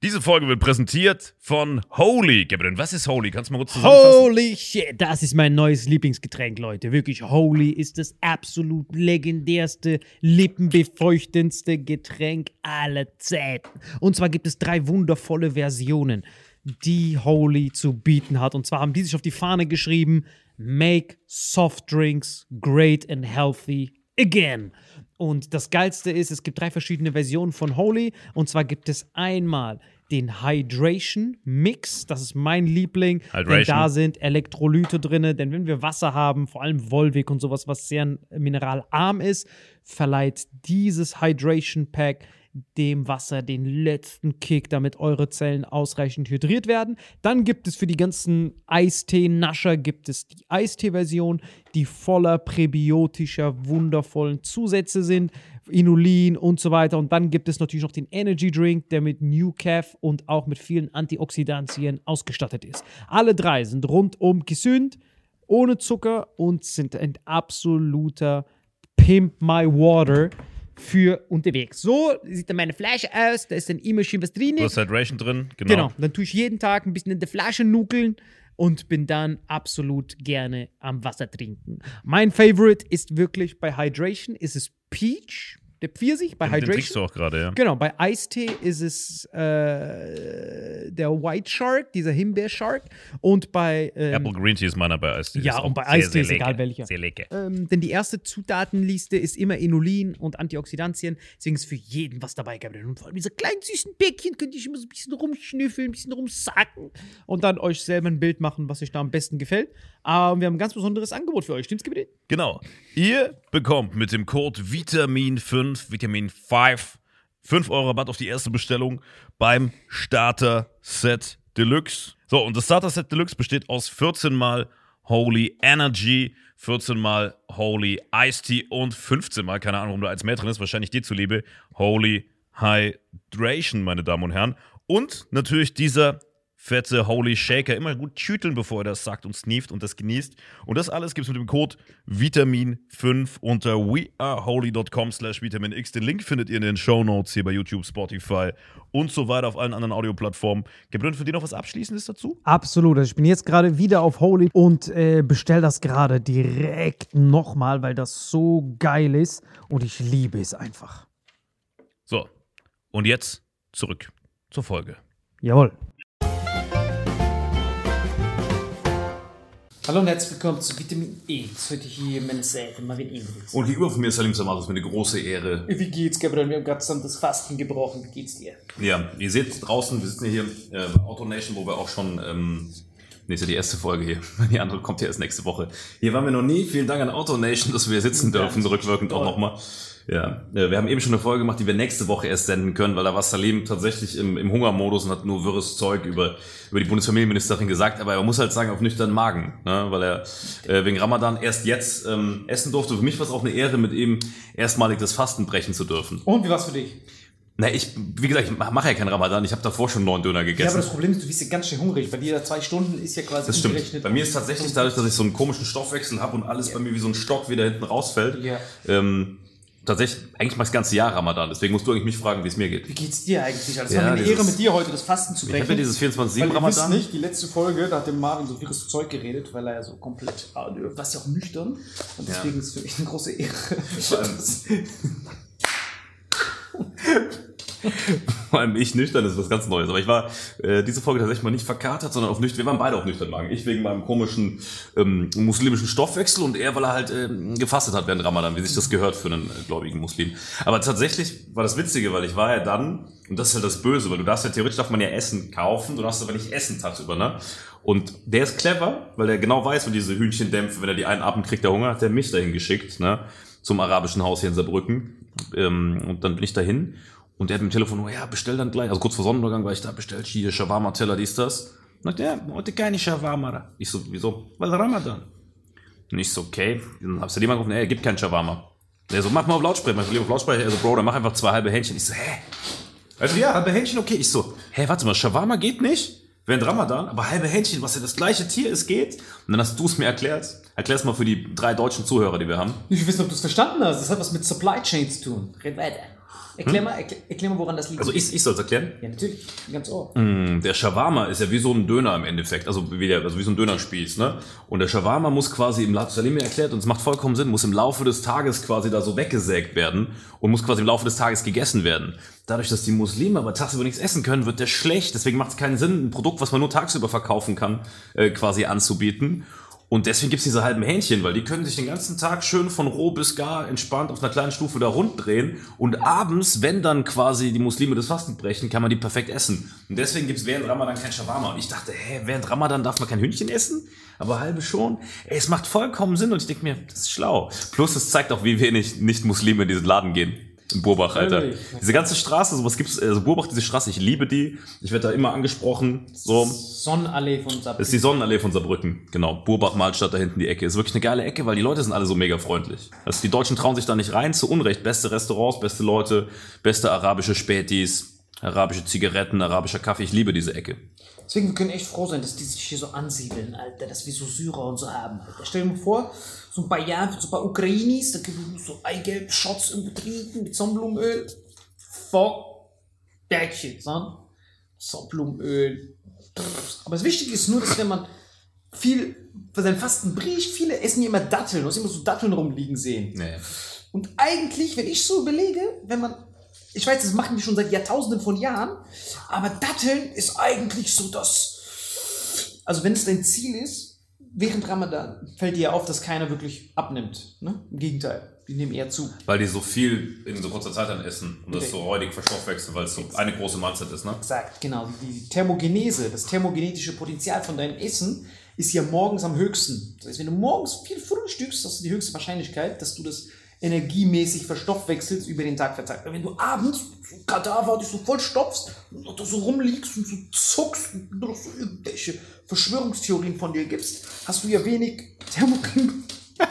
Diese Folge wird präsentiert von Holy. Gabriel, was ist Holy? Kannst du mal kurz zusammenfassen? Holy shit, das ist mein neues Lieblingsgetränk, Leute. Wirklich, Holy ist das absolut legendärste, lippenbefeuchtendste Getränk aller Zeiten. Und zwar gibt es 3 wundervolle Versionen, die Holy zu bieten hat. Und zwar haben die sich auf die Fahne geschrieben: Make soft drinks great and healthy again. Und das Geilste ist, es gibt 3 verschiedene Versionen von Holy. Und zwar gibt es einmal den Hydration Mix. Das ist mein Liebling. Denn da sind Elektrolyte drin. Denn wenn wir Wasser haben, vor allem Volvic und sowas, was sehr mineralarm ist, verleiht dieses Hydration Pack dem Wasser den letzten Kick, damit eure Zellen ausreichend hydriert werden. Dann gibt es für die ganzen Eistee-Nascher gibt es die Eistee-Version, die voller präbiotischer, wundervollen Zusätze sind, Inulin und so weiter. Und dann gibt es natürlich noch den Energy Drink, der mit New Caf und auch mit vielen Antioxidantien ausgestattet ist. Alle 3 sind rundum gesund, ohne Zucker und sind ein absoluter Pimp My Water für unterwegs. So sieht dann meine Flasche aus, da ist dann immer schön was drin. Du hast Hydration drin, Genau, dann tue ich jeden Tag ein bisschen in der Flasche nuckeln und bin dann absolut gerne am Wasser trinken. Mein Favorite ist wirklich bei Hydration, ist es Peach, der Pfirsich bei Hydration. Den trinkst du auch gerade, ja. Genau, bei Eistee ist es der White Shark, dieser Himbeer-Shark. Und bei Apple Green Tea ist meiner bei Eistee. ja, und bei Eistee ist egal welcher. Sehr lecker. Denn die erste Zutatenliste ist immer Inulin und Antioxidantien. Deswegen ist für jeden was dabei, Gabriel. Und vor allem diese kleinen süßen Bäckchen könnt ihr immer so ein bisschen rumschnüffeln, ein bisschen rumsacken und dann euch selber ein Bild machen, was euch da am besten gefällt. Aber wir haben ein ganz besonderes Angebot für euch. Stimmt's, Gabriel? Genau. Ihr bekommt mit dem Code Vitamin5, Vitamin 5, 5 € Rabatt auf die erste Bestellung beim Starter Set Deluxe. So, und das Starter Set Deluxe besteht aus 14 mal Holy Energy, 14 mal Holy Iced Tea und 15 mal, keine Ahnung, warum da eins mehr drin ist, wahrscheinlich dir zuliebe, Holy Hydration, meine Damen und Herren. Und natürlich dieser fette Holy Shaker, immer gut schütteln, bevor er das sagt und sneeft und das genießt. Und das alles gibt es mit dem Code Vitamin5 unter weareholy.com/vitaminx. Den Link findet ihr in den Shownotes hier bei YouTube, Spotify und so weiter auf allen anderen Audioplattformen. Gabriel, für dich noch was Abschließendes dazu? Absolut. Also ich bin jetzt gerade wieder auf Holy und bestell das gerade direkt nochmal, weil das so geil ist und ich liebe es einfach. So, und jetzt zurück zur Folge. Jawohl. Hallo und herzlich willkommen zu Vitamin X. Heute hier meine Seite, Marvin Ingrids. Und gegenüber von mir ist Salim Samar, das ist mir eine große Ehre. Wie geht's, Gabriel? Wir haben gerade zusammen das Fasten gebrochen. Wie geht's dir? Ja, ihr seht draußen, wir sitzen hier bei AutoNation, wo wir auch schon, ist ja die erste Folge hier, die andere kommt ja erst nächste Woche. Hier waren wir noch nie, vielen Dank an AutoNation, dass wir hier sitzen dürfen, rückwirkend auch nochmal. Ja, wir haben eben schon eine Folge gemacht, die wir nächste Woche erst senden können, weil da war Salim tatsächlich im Hungermodus und hat nur wirres Zeug über die Bundesfamilienministerin gesagt, aber er muss halt sagen, auf nüchternen Magen, ne, weil er wegen Ramadan erst jetzt essen durfte. Für mich war es auch eine Ehre, mit ihm erstmalig das Fasten brechen zu dürfen. Und wie war's für dich? Na, wie gesagt, ich mache ja keinen Ramadan, ich habe davor schon 9 Döner gegessen. Ja, aber das Problem ist, du bist ja ganz schön hungrig. Bei dir 2 Stunden ist ja quasi das stimmt. Bei mir ist tatsächlich dadurch, dass ich so einen komischen Stoffwechsel habe und alles bei mir wie so ein Stock wieder hinten rausfällt, tatsächlich, eigentlich mal das ganze Jahr Ramadan. Deswegen musst du eigentlich mich fragen, wie es mir geht. Wie geht's dir eigentlich? Also, es war mir eine Ehre, mit dir heute das Fasten zu brechen. Ich habe ja dieses 24/7 Ramadan. Ramadan. Ihr wisst nicht, die letzte Folge, da hat der Marvin so wirres Zeug geredet, weil er ja so komplett, du warst ja auch nüchtern. Und deswegen ist es für mich eine große Ehre. Vor allem ich nüchtern ist was ganz Neues. Aber ich war diese Folge tatsächlich mal nicht verkatert, sondern auf nüchtern. Wir waren beide auf nüchtern Magen. Ich wegen meinem komischen muslimischen Stoffwechsel und er, weil er halt gefastet hat während Ramadan, wie sich das gehört für einen gläubigen Muslim. Aber tatsächlich war das Witzige, weil ich war ja dann, und das ist halt das Böse, weil du darfst ja theoretisch darf man ja Essen kaufen, du darfst aber nicht essen tagsüber, ne? Und der ist clever, weil der genau weiß, wenn diese Hühnchendämpfe, wenn er die einatmet, kriegt der Hunger, hat der mich dahin geschickt, ne? Zum arabischen Haus hier in Saarbrücken. Und dann bin ich dahin. Und der hat mit dem Telefon, ja, bestell dann gleich. Also kurz vor Sonnenuntergang war ich da, bestellt hier Shawarma-Teller, dies, das. Und ja, heute keine Shawarma. Ich so, wieso? Weil Ramadan. Und ich so, okay. Dann hab's ja jemand gerufen, er gibt kein Shawarma. Der so, mach mal auf Lautsprecher. Ich so, auf Lautsprecher. Er so, Bro, dann mach einfach 2 halbe Hähnchen. Ich so, Also ja, halbe Hähnchen, okay. Ich so, warte mal, Shawarma geht nicht? Während Ramadan, aber halbe Hähnchen, was ja das gleiche Tier ist, geht. Und dann hast du es mir erklärt. Erklär's mal für die 3 deutschen Zuhörer, die wir haben. Ich will wissen, ob du es verstanden hast. Das hat was mit Supply Chain zu tun. Red weiter. Erklär mal, woran das liegt. Also ich soll es erklären? Ja, natürlich. Ganz ohr. Der Shawarma ist ja wie so ein Döner im Endeffekt, also wie so ein Dönerspieß, ne? Und der Shawarma muss quasi Salim mir erklärt, und es macht vollkommen Sinn, muss im Laufe des Tages quasi da so weggesägt werden und muss quasi im Laufe des Tages gegessen werden. Dadurch, dass die Muslime aber tagsüber nichts essen können, wird der schlecht. Deswegen macht es keinen Sinn, ein Produkt, was man nur tagsüber verkaufen kann, quasi anzubieten. Und deswegen gibt's diese halben Hähnchen, weil die können sich den ganzen Tag schön von roh bis gar entspannt auf einer kleinen Stufe da rund drehen. Und abends, wenn dann quasi die Muslime das Fasten brechen, kann man die perfekt essen. Und deswegen gibt's während Ramadan kein Shawarma. Und ich dachte, während Ramadan darf man kein Hühnchen essen? Aber halbe schon. Es macht vollkommen Sinn und ich denke mir, das ist schlau. Plus es zeigt auch, wie wenig Nicht-Muslime in diesen Laden gehen. In Burbach, Alter. Diese ganze Straße, sowas gibt's, also Burbach, diese Straße, ich liebe die. Ich werde da immer angesprochen. So. Sonnenallee von Saarbrücken. Das ist die Sonnenallee von Saarbrücken. Genau. Burbach, Malstadt, da hinten die Ecke. Ist wirklich eine geile Ecke, weil die Leute sind alle so mega freundlich. Also die Deutschen trauen sich da nicht rein, zu Unrecht. Beste Restaurants, beste Leute, beste arabische Spätis, arabische Zigaretten, arabischer Kaffee. Ich liebe diese Ecke. Deswegen, wir können echt froh sein, dass die sich hier so ansiedeln, Alter, dass wir so Syrer und so haben, Alter. Stell dir mal vor, so ein paar Jahre, so ein paar Ukrainis, da können wir so Eigelb-Shots irgendwo trinken mit Sonnenblumenöl. Fuck that shit, son. Sonnenblumenöl. Aber das Wichtige ist nur, dass wenn man viel, für seinen Fasten bricht, viele essen hier immer Datteln, du hast immer so Datteln rumliegen sehen. Nee. Und eigentlich, wenn ich so überlege, wenn man, ich weiß, das machen die schon seit Jahrtausenden von Jahren, aber Datteln ist eigentlich so das, also wenn es dein Ziel ist, während Ramadan fällt dir ja auf, dass keiner wirklich abnimmt. Ne? Im Gegenteil, die nehmen eher zu. Weil die so viel in so kurzer Zeit dann essen und das so räudig verstoffwechseln, weil es so eine große Mahlzeit ist, ne? Exakt, genau. Die Thermogenese, das thermogenetische Potenzial von deinem Essen ist ja morgens am höchsten. Das heißt, wenn du morgens viel frühstückst, hast du die höchste Wahrscheinlichkeit, dass du das energiemäßig verstoffwechselst über den Tag verteilt. Wenn du abends so Kadaver dich so voll stopfst und du so rumliegst und so zuckst und noch so irgendwelche Verschwörungstheorien von dir gibst, hast du ja wenig Thermogen.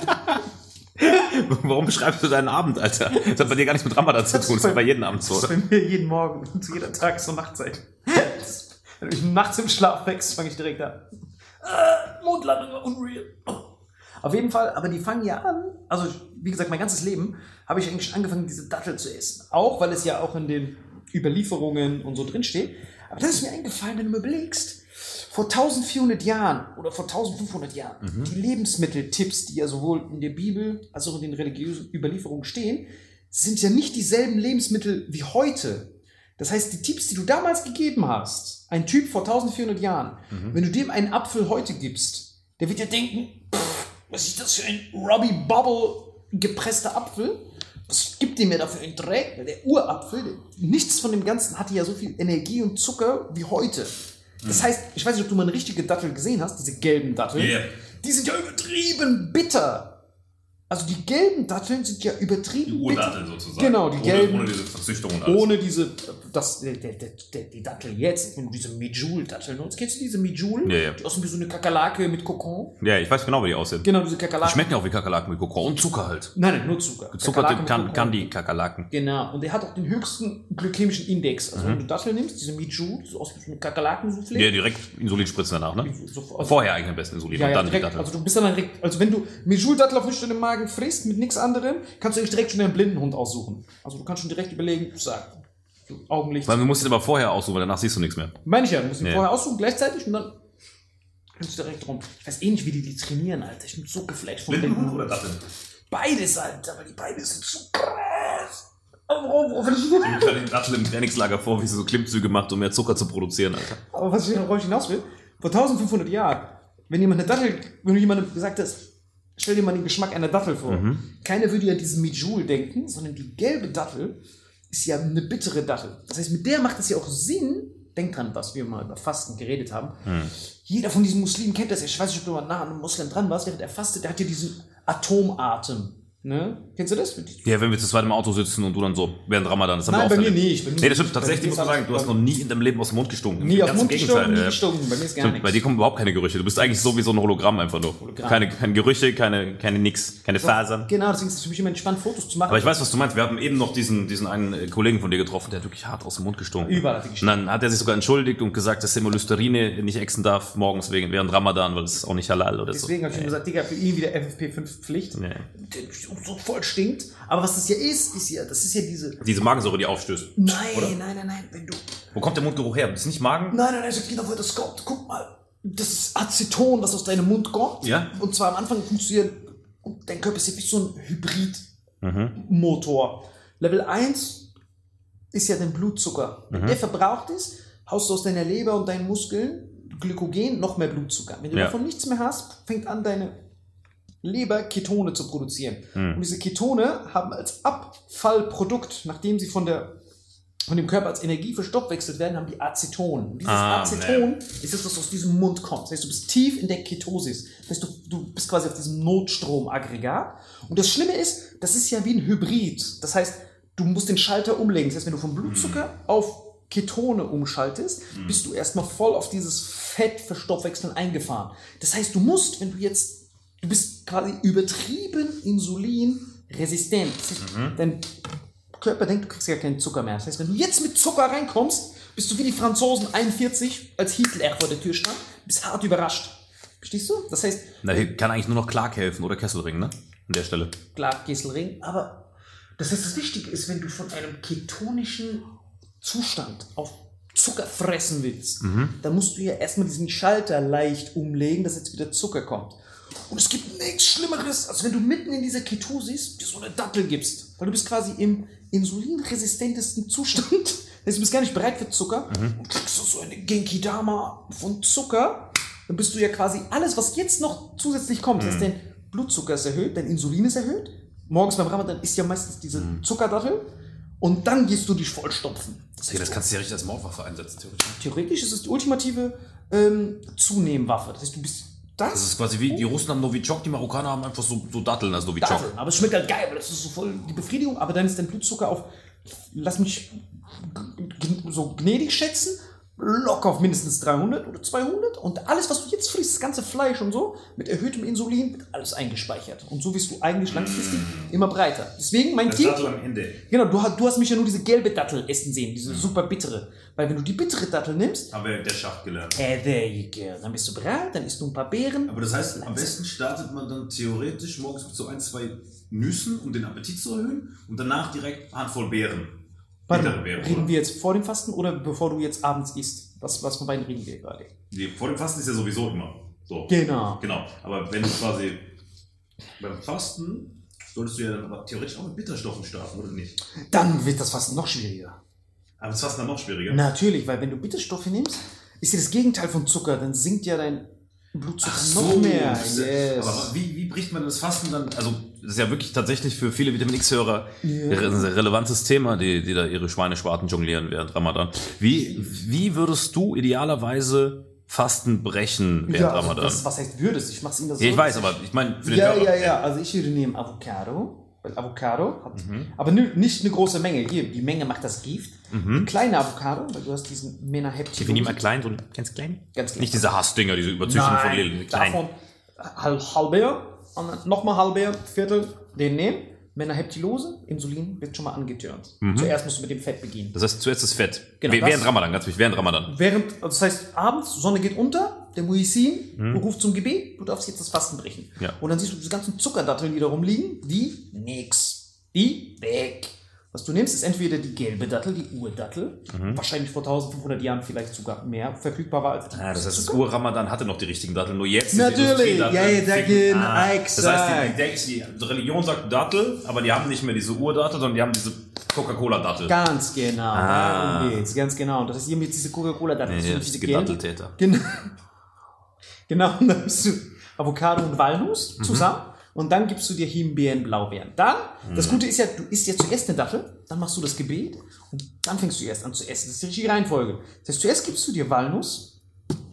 Warum beschreibst du deinen Abend, Alter? Das hat bei dir gar nichts mit Ramadan zu tun, das ist bei jedem Abend so. Das ist bei mir jeden Morgen und zu jeder Tag so Nachtzeit. Wenn du mich nachts im Schlaf wächst, fange ich direkt an. Mondlandung, unreal. Auf jeden Fall, aber die fangen ja an, also wie gesagt, mein ganzes Leben habe ich eigentlich schon angefangen, diese Dattel zu essen. Auch, weil es ja auch in den Überlieferungen und so drin steht. Aber das ist mir eingefallen, wenn du mir überlegst, vor 1400 Jahren oder vor 1500 Jahren, die Lebensmitteltipps, die ja sowohl in der Bibel als auch in den religiösen Überlieferungen stehen, sind ja nicht dieselben Lebensmittel wie heute. Das heißt, die Tipps, die du damals gegeben hast, ein Typ vor 1400 Jahren, wenn du dem einen Apfel heute gibst, der wird ja denken, was ist das für ein Robbie Bubble gepresster Apfel? Was gibt dem mir dafür einen Dreck? Der Urapfel, nichts von dem Ganzen hatte ja so viel Energie und Zucker wie heute. Das heißt, ich weiß nicht, ob du mal eine richtige Dattel gesehen hast, diese gelben Datteln. Yeah. Die sind ja übertrieben bitter. Also die gelben Datteln sind ja übertrieben die Urdatteln sozusagen. Genau, die gelben. Ohne diese Verzüchtung und alles. Ohne diese, die Dattel jetzt, wenn du diese Mijul-Datteln nutzt. Kennst du diese Mijul? Ja. Die aussehen wie so eine Kakerlake mit Kokon. Ja, ich weiß genau, wie die aussehen. Genau, diese Die Kakerlaken. schmecken ja auch wie Kakerlaken mit Kokon und Zucker halt. Nein, nur Zucker. Zucker Kakerlake mit kann Kokon. die Kakerlaken. Genau, und der hat auch den höchsten glykämischen Index. Also wenn du Dattel nimmst, diese Mijul, so aus wie eine Kakerlaken-Soufflé. Ja, direkt Insulin spritzen danach, ne? Sofort. Vorher eigentlich am besten Insulin Ja, und ja, dann die direkt, Dattel. also du bist dann direkt, also wenn du Mijul-Dattel auf nüchternen Magen frisst, mit nichts anderem, kannst du eigentlich direkt schon einen Blindenhund aussuchen. Also du kannst schon direkt überlegen, sag, Augenlicht. Weil du musst ihn aber vorher aussuchen, weil danach siehst du nichts mehr. Meine ich ja, du musst ihn Ja. vorher aussuchen, gleichzeitig und dann kannst du direkt rum. Ich weiß eh nicht, wie die trainieren, Alter. Ich bin so geflasht von Blindenhund. oder Dattel? Beides, Alter, weil die beide sind so krass. Aber Ich stelle die Dattel im Trainingslager vor, wie sie so Klimmzüge macht, um mehr Zucker zu produzieren, Alter. Aber was ich darauf hinaus will, vor 1500 Jahren, wenn du jemandem gesagt hast, stell dir mal den Geschmack einer Dattel vor. Keiner würde ja diesen Mijul denken, sondern die gelbe Dattel ist ja eine bittere Dattel. Das heißt, mit der macht es ja auch Sinn, denk dran, was wir mal über Fasten geredet haben. Jeder von diesen Muslimen kennt das ja. Ich weiß nicht, ob du mal nah an einem Muslim dran warst, während er fastet, der hat ja diesen Atomatem. Ne? Kennst du das? Ja, wenn wir zu zweit im Auto sitzen und du dann so während Ramadan, das haben Nein, wir auch bei mir verlebt. nicht. Nee, das stimmt. Tatsächlich muss man sagen, du hast noch nie in deinem Leben aus dem Mund gestunken. Nie aus Ganz dem Mund im gestunken, Gegenteil, nie gestunken. Bei mir ist gar Stimmt, nichts. bei dir kommen überhaupt keine Gerüche. Du bist eigentlich so wie so ein Hologramm einfach nur. Hologramm. Keine Gerüche, keine nix, keine Fasern. Genau, deswegen ist es für mich immer entspannt, Fotos zu machen. Aber ich weiß, was du meinst. Wir haben eben noch diesen einen Kollegen von dir getroffen, der hat wirklich hart aus dem Mund gestunken. Überall hat er Und gestunken. dann hat er sich sogar entschuldigt und gesagt, dass er immer Listerine nicht exen darf während Ramadan, weil das ist auch nicht halal oder so. Deswegen habe ich ihm gesagt, Digga, für ihn wieder FFP5 Pflicht. Nee. und so voll stinkt. Aber was das ja ist das ist ja Diese Magensäure, die aufstößt. Nein, wenn du... Wo kommt der Mundgeruch her? Das ist nicht Magen? Nein, sag genau, wo das kommt. Guck mal, das ist Aceton, was aus deinem Mund kommt. Ja. Und zwar am Anfang funktioniert, und dein Körper ist ja wie so ein Hybridmotor. Level 1 ist ja dein Blutzucker. Wenn der verbraucht ist, haust du aus deiner Leber und deinen Muskeln Glykogen noch mehr Blutzucker. Wenn du davon nichts mehr hast, fängt an deine Leber Ketone zu produzieren. Und diese Ketone haben als Abfallprodukt, nachdem sie von dem Körper als Energie verstoffwechselt werden, haben die Aceton. Und dieses Aceton ist das, was aus diesem Mund kommt. Das heißt, du bist tief in der Ketosis. Das heißt, du bist quasi auf diesem Notstromaggregat. Und das Schlimme ist, das ist ja wie ein Hybrid. Das heißt, du musst den Schalter umlegen. Das heißt, wenn du vom Blutzucker auf Ketone umschaltest, bist du erstmal voll auf dieses Fettverstoffwechseln eingefahren. Das heißt, du bist quasi übertrieben insulinresistent. Das heißt, dein Körper denkt, du kriegst ja keinen Zucker mehr. Das heißt, wenn du jetzt mit Zucker reinkommst, bist du wie die Franzosen 41, als Hitler vor der Tür stand, bist hart überrascht. Verstehst du? Das heißt... Na, hier kann eigentlich nur noch Clark helfen oder Kesselring, ne? An der Stelle. Clark, Kesselring. Aber das heißt, das Wichtige ist, wenn du von einem ketonischen Zustand auf Zucker fressen willst, dann musst du ja erstmal diesen Schalter leicht umlegen, dass jetzt wieder Zucker kommt. Und es gibt nichts Schlimmeres, als wenn du mitten in dieser Ketosis dir so eine Dattel gibst. Weil du bist quasi im insulinresistentesten Zustand. Das heißt, du bist gar nicht bereit für Zucker. Und kriegst du so eine Genki Dama von Zucker. Dann bist du ja quasi alles, was jetzt noch zusätzlich kommt. Das heißt, dein Blutzucker ist erhöht, dein Insulin ist erhöht. Morgens beim Ramadan isst ja meistens diese Zuckerdattel. Und dann gehst du dich vollstopfen. Das kannst du ja richtig als Mordwaffe einsetzen, theoretisch. Theoretisch ist es die ultimative Zunehmwaffe. Das heißt, du bist das ist quasi wie die Russen haben Novichok, die Marokkaner haben einfach so Datteln als Novichok. Datteln. Aber es schmeckt halt geil, weil das ist so voll die Befriedigung. Aber dann ist dein Blutzucker auf, lass mich so gnädig schätzen, locker auf mindestens 300 oder 200. Und alles, was du jetzt frisst, das ganze Fleisch und so, mit erhöhtem Insulin, wird alles eingespeichert. Und so wirst du eigentlich langfristig immer breiter. Deswegen mein Tipp... Dattel am Ende. Genau, du hast mich ja nur diese gelbe Dattel essen sehen, diese super bittere. Weil wenn du die bittere Dattel nimmst... Haben wir der Schacht gelernt. There you go. Dann bist du bereit, dann isst du ein paar Beeren. Aber das heißt, am besten startet man dann theoretisch morgens mit so 1-2 Nüssen, um den Appetit zu erhöhen. Und danach direkt eine Handvoll Beeren. Reden wir jetzt vor dem Fasten oder bevor du jetzt abends isst? Was von beiden reden wir gerade? Nee, vor dem Fasten ist ja sowieso immer so. Genau. Aber wenn du quasi beim Fasten, solltest du ja dann aber theoretisch auch mit Bitterstoffen starten, oder nicht? Dann wird das Fasten noch schwieriger. Aber das Fasten dann noch schwieriger? Natürlich, weil wenn du Bitterstoffe nimmst, ist ja das Gegenteil von Zucker. Dann sinkt ja dein Blutzucker noch mehr. Yes. Aber wie bricht man das Fasten dann? Also, das ist ja wirklich tatsächlich für viele Vitamin X-Hörer ein relevantes Thema, die da ihre Schweineschwarten jonglieren während Ramadan. Wie würdest du idealerweise Fasten brechen während Ramadan? Was heißt würdest? Ich mach's immer so. Ich weiß, aber ich meine für den Körper. Ja. Also ich würde nehmen Avocado. Weil Avocado hat, aber nicht eine große Menge. Hier, die Menge macht das Gift. Eine kleine Avocado, weil du hast diesen Menaheptilose. Ich nehme mal klein, so ganz klein. Ganz klein. Nicht diese Hassdinger, diese Überzüchtung von Lillen. Klein. Davon halber, und dann nochmal halber, Viertel, den nehmen. Menaheptilose, Insulin wird schon mal angetürnt. Zuerst musst du mit dem Fett beginnen. Das heißt, zuerst das Fett. Genau, während Ramadan, ganz wichtig, während Ramadan. Das heißt, abends, Sonne geht unter, der Muisin ruft zum Gebet, du darfst jetzt das Fasten brechen. Ja. Und dann siehst du diese ganzen Zuckerdatteln, die da rumliegen, die weg. Was du nimmst, ist entweder die gelbe Dattel, die Urdattel, wahrscheinlich vor 1500 Jahren vielleicht sogar mehr verfügbar war als die das heißt, das Ur-Ramadan hatte noch die richtigen Datteln, nur jetzt natürlich, exakt. Das heißt, die Religion sagt Dattel, aber die haben nicht mehr diese Urdattel, sondern die haben diese Coca-Cola-Dattel. Ganz genau, darum geht's, ganz genau. Das heißt, hier mit diese Coca-Cola-Dattel, diese Datteltäter. Genau, und dann bist du Avocado und Walnuss zusammen. Und dann gibst du dir Himbeeren, Blaubeeren. Dann, das Gute ist ja, du isst ja zuerst eine Dattel, dann machst du das Gebet und dann fängst du erst an zu essen. Das ist die richtige Reihenfolge. Das heißt, zuerst gibst du dir Walnuss,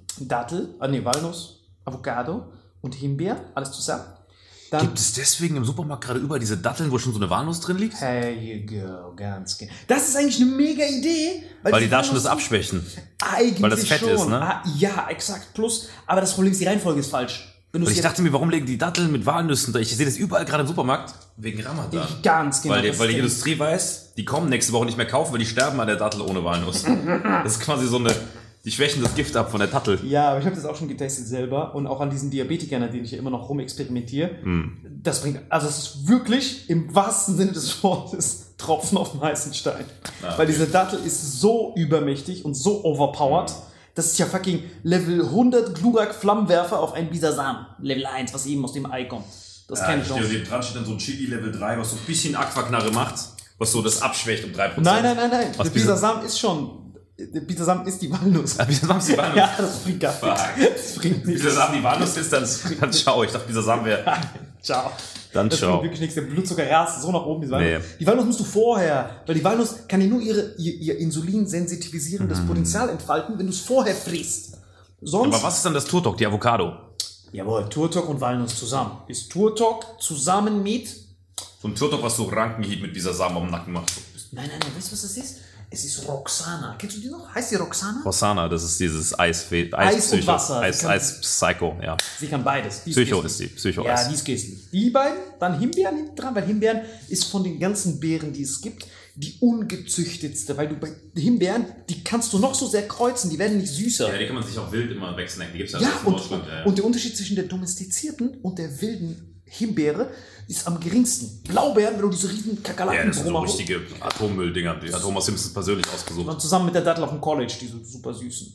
Walnuss, Avocado und Himbeeren, alles zusammen. Dann gibt es deswegen im Supermarkt gerade überall diese Datteln, wo schon so eine Walnuss drin liegt? There you go, ganz genau. Das ist eigentlich eine mega Idee. Weil die da schon das abschwächen. Eigentlich weil das Fett schon. ist, ne? Ja, exakt. Plus, aber das Problem ist, die Reihenfolge ist falsch. Und ich dachte mir, warum legen die Datteln mit Walnüssen da? Ich sehe das überall gerade im Supermarkt. Wegen Ramadan. Ganz genau. Weil die Industrie weiß, die kommen nächste Woche nicht mehr kaufen, weil die sterben an der Dattel ohne Walnuss. Das ist quasi so die schwächen das Gift ab von der Dattel. Ja, aber ich habe das auch schon getestet selber und auch an diesen Diabetikern, an denen ich ja immer noch rumexperimentiere. Das bringt, also es ist wirklich im wahrsten Sinne des Wortes Tropfen auf den heißen Stein. Weil diese Dattel ist so übermächtig und so overpowered. Das ist ja fucking Level 100 Glurak Flammenwerfer auf einen Bisasam. Level 1, was eben aus dem Ei kommt. Das ist keine Chance. Neben dran steht dann so ein Chili Level 3, was so ein bisschen Aquaknarre macht, was so das abschwächt um 3%. Nein. Der Bisasam ist schon... Der Bisasam ist die Walnuss. Bisasam ist die Walnuss? Ja, das bringt gar nichts. Das bringt nichts. Bisasam die Walnuss ist, dann schau. Ich dachte, Bisasam wäre... Ciao. Dann das schau. bringt wirklich nichts. Der Blutzucker rast so nach oben. Die Walnuss. Nee. Die Walnuss musst du vorher, weil die Walnuss kann ja nur ihr insulinsensitivisierendes Potenzial entfalten, wenn du es vorher frisst. Sonst... Aber was ist dann das Turtok, die Avocado? Jawohl, Turtok und Walnuss zusammen. Ist Turtok zusammen mit... So ein Turtok, was so Rankenhieb mit Bisasam am Nacken macht. Nein, weißt du, was das ist? Es ist Roxana. Kennst du die noch? Heißt die Roxana? Roxana, das ist dieses Eis und Wasser. Eis-Psycho, ja. Sie kann beides. Psycho ist die. Psycho-Eis. Ja, die ist köstlich. Die beiden, dann Himbeeren hinten dran, weil Himbeeren ist von den ganzen Beeren, die es gibt, die ungezüchtetste. Weil du bei Himbeeren, die kannst du noch so sehr kreuzen, die werden nicht süßer. Ja, die kann man sich auch wild immer wegsnacken. Die gibt's ja, Ja, in Deutschland. und der Unterschied zwischen der domestizierten und der wilden Himbeere ist am geringsten. Blaubeeren, wenn du diese riesen Kakerlaken Ja, das sind so richtige Atommülldinger. Die hat Thomas Simpson persönlich ausgesucht. Und zusammen mit der Dattel auf dem College, diese super süßen.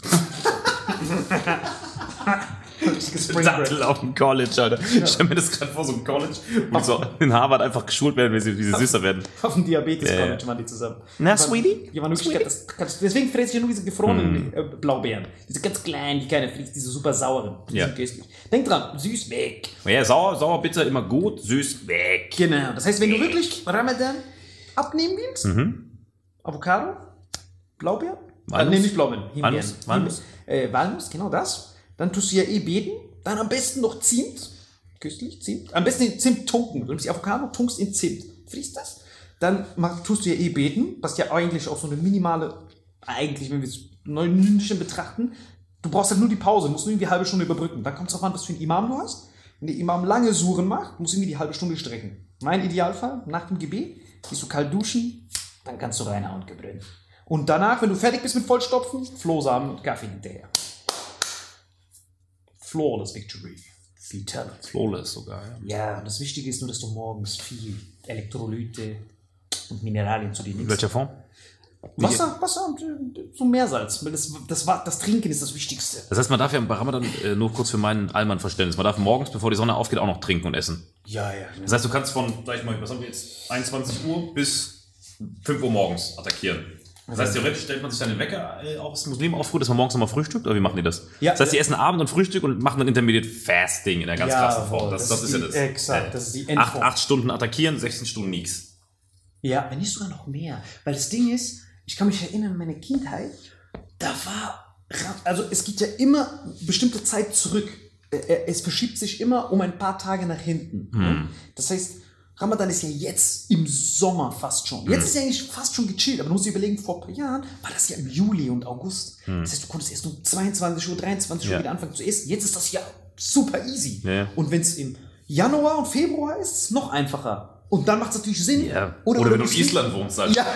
Dattel auf dem College, Alter. Ich stell mir das gerade vor, so ein College, wo die so in Harvard einfach geschult werden, wie sie süßer werden. Auf dem Diabetes-College waren die zusammen. Na, Sweetie? Die waren wirklich, deswegen fresse ich ja nur diese gefrorenen Blaubeeren. Diese ganz kleinen, die keiner frisst, diese super sauren. Die sind köstlich. Denk dran, süß weg. Ja, sauer, bitter, immer gut, süß, weg. Genau. Das heißt, wenn du wirklich Ramadan abnehmen willst, Avocado, Blaubeeren, Walnuss? nicht Blaubeeren, Himbeeren. Walnuss? Walnuss, genau das. Dann tust du ja beten. Dann am besten noch Zimt. Köstlich, Zimt. Am besten in Zimt tunken. Du nimmst die Avocado, tunkst in Zimt. Frisst das. Dann tust du ja beten, was ja eigentlich auch so eine minimale, eigentlich, wenn wir es nüchtern betrachten, du brauchst halt nur die Pause, musst nur irgendwie eine halbe Stunde überbrücken. Dann kommt es darauf an, was für einen Imam du hast. Wenn der Imam lange Suren macht, musst du irgendwie die halbe Stunde strecken. Mein Idealfall, nach dem Gebet, gehst du kalt duschen, dann kannst du reinhauen gebrennen. Und danach, wenn du fertig bist mit Vollstopfen, Flohsamen und Kaffee hinterher. Flawless Victory. Vitality. Flawless sogar, ja. Ja, und das Wichtige ist nur, dass du morgens viel Elektrolyte und Mineralien zu dir In nimmst. welcher Form? Wasser und so Meersalz. Weil das Trinken ist das Wichtigste. Das heißt, man darf ja bei Ramadan, nur kurz für meinen Allmann-Verständnis, man darf morgens, bevor die Sonne aufgeht, auch noch trinken und essen. Ja. Das heißt, du kannst von, sag ich mal, was haben wir jetzt, 21 Uhr bis 5 Uhr morgens attackieren. Das heißt, theoretisch stellt man sich dann den Wecker auch als Muslim auf, dass man morgens nochmal frühstückt, oder wie machen die das? Ja. Das heißt, die essen Abend und Frühstück und machen dann Intermediate Fasting in der ganz krassen Form. Das ist ja das. Exakt, das ist die Endform. 8 Stunden attackieren, 16 Stunden nix. Ja, wenn nicht sogar noch mehr. Weil das Ding ist, ich kann mich erinnern an meine Kindheit, da war, also es geht ja immer bestimmte Zeit zurück. Es verschiebt sich immer um ein paar Tage nach hinten. Das heißt, Ramadan ist ja jetzt im Sommer fast schon. Jetzt ist ja eigentlich fast schon gechillt, aber du musst dir überlegen, vor ein paar Jahren war das ja im Juli und August. Das heißt, du konntest erst um 22 Uhr, 23 Uhr wieder anfangen zu essen. Jetzt ist das ja super easy. Ja. Und wenn es im Januar und Februar ist, ist es noch einfacher. Und dann macht es natürlich Sinn. Ja. Oder wenn du in Island wohnst halt. Ja,